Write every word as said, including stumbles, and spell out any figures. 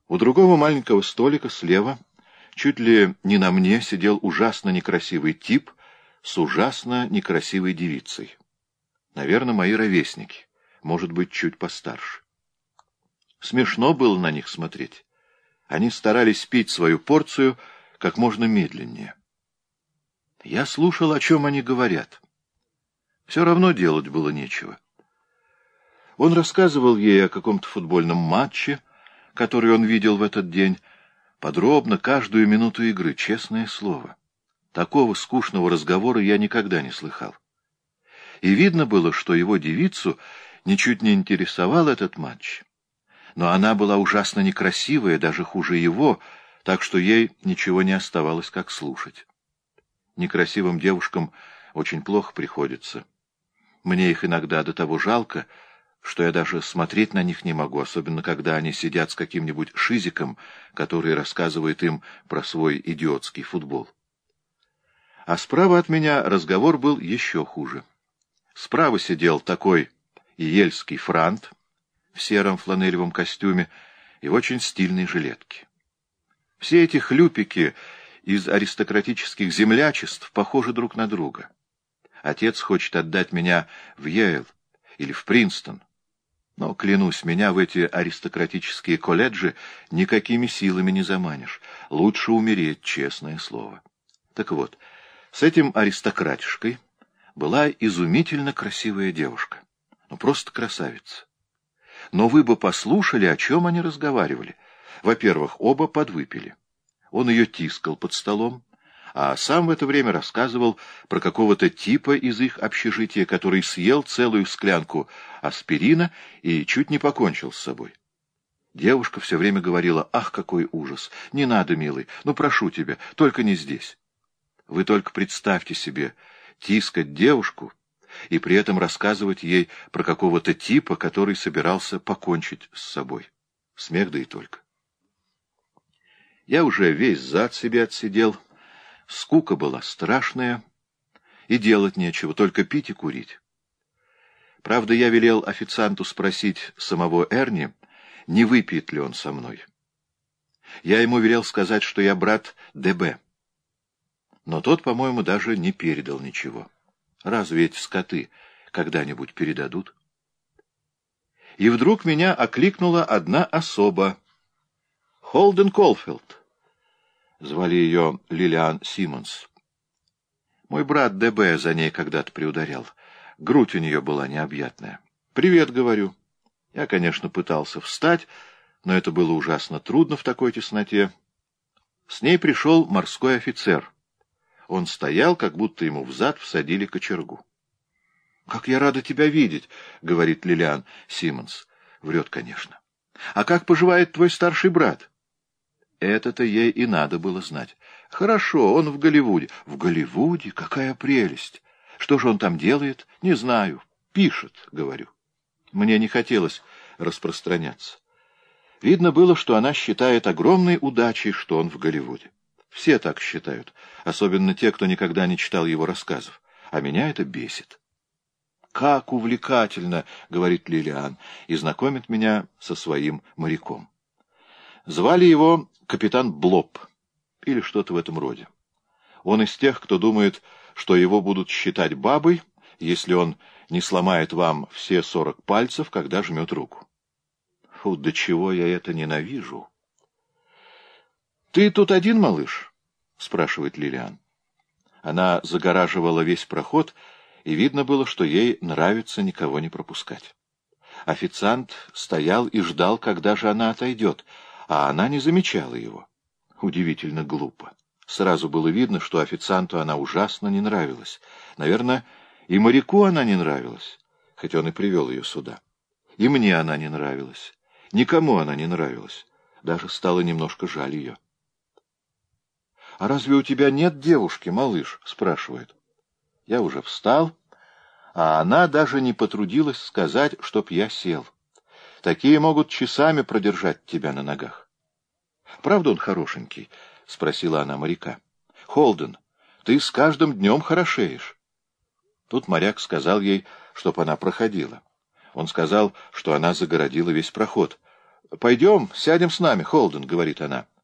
У другого маленького столика слева, чуть ли не на мне, сидел ужасно некрасивый тип с ужасно некрасивой девицей. Наверное, мои ровесники, может быть, чуть постарше. Смешно было на них смотреть. Они старались пить свою порцию как можно медленнее. Я слушал, о чем они говорят. Все равно делать было нечего. Он рассказывал ей о каком-то футбольном матче, который он видел в этот день, подробно, каждую минуту игры, честное слово. Такого скучного разговора я никогда не слыхал. И видно было, что его девицу ничуть не интересовал этот матч. Но она была ужасно некрасивая, даже хуже его, так что ей ничего не оставалось, как слушать. Некрасивым девушкам очень плохо приходится. Мне их иногда до того жалко, что я даже смотреть на них не могу, особенно когда они сидят с каким-нибудь шизиком, который рассказывает им про свой идиотский футбол. А справа от меня разговор был еще хуже. Справа сидел такой ельский франт в сером фланелевом костюме и в очень стильной жилетке. Все эти хлюпики из аристократических землячеств похожи друг на друга. Отец хочет отдать меня в Йейл или в Принстон. Но, клянусь, меня в эти аристократические колледжи никакими силами не заманишь. Лучше умереть, честное слово. Так вот, с этим аристократишкой была изумительно красивая девушка. Ну, просто красавица. Но вы бы послушали, о чем они разговаривали. Во-первых, оба подвыпили. Он ее тискал под столом, а сам в это время рассказывал про какого-то типа из их общежития, который съел целую склянку аспирина и чуть не покончил с собой. Девушка все время говорила: «Ах, какой ужас! Не надо, милый, ну прошу тебя, только не здесь». Вы только представьте себе тискать девушку и при этом рассказывать ей про какого-то типа, который собирался покончить с собой. Смех да и только. Я уже весь зад себе отсидел. Скука была страшная, и делать нечего, только пить и курить. Правда, я велел официанту спросить самого Эрни, не выпьет ли он со мной. Я ему велел сказать, что я брат ДБ. Но тот, по-моему, даже не передал ничего. Разве эти скоты когда-нибудь передадут? И вдруг меня окликнула одна особа. Холден Колфилд. Звали ее Лилиан Симмонс. Мой брат ДБ за ней когда-то приударял. Грудь у нее была необъятная. «Привет», — говорю. Я, конечно, пытался встать, но это было ужасно трудно в такой тесноте. С ней пришел морской офицер. Он стоял, как будто ему взад всадили кочергу. «Как я рада тебя видеть», — говорит Лилиан Симмонс. Врет, конечно. «А как поживает твой старший брат?» Это-то ей и надо было знать. «Хорошо, он в Голливуде». «В Голливуде? Какая прелесть! Что же он там делает? Не знаю. Пишет», — говорю. Мне не хотелось распространяться. Видно было, что она считает огромной удачей, что он в Голливуде. Все так считают, особенно те, кто никогда не читал его рассказов. А меня это бесит. «Как увлекательно», — говорит Лилиан, и знакомит меня со своим моряком. Звали его капитан Блоб, или что-то в этом роде. Он из тех, кто думает, что его будут считать бабой, если он не сломает вам все сорок пальцев, когда жмет руку. Фу, до чего я это ненавижу. «Ты тут один, малыш?» — спрашивает Лилиан. Она загораживала весь проход, и видно было, что ей нравится никого не пропускать. Официант стоял и ждал, когда же она отойдет, а она не замечала его. Удивительно глупо. Сразу было видно, что официанту она ужасно не нравилась. Наверное, и моряку она не нравилась, хоть он и привел ее сюда. И мне она не нравилась. Никому она не нравилась. Даже стало немножко жаль ее. «А разве у тебя нет девушки, малыш?» — спрашивает. Я уже встал, а она даже не потрудилась сказать, чтоб я сел. Такие могут часами продержать тебя на ногах. «Правда он хорошенький?» — спросила она моряка. «Холден, ты с каждым днем хорошеешь». Тут моряк сказал ей, чтоб она проходила. Он сказал, что она загородила весь проход. «Пойдем, сядем с нами, Холден», — говорит она.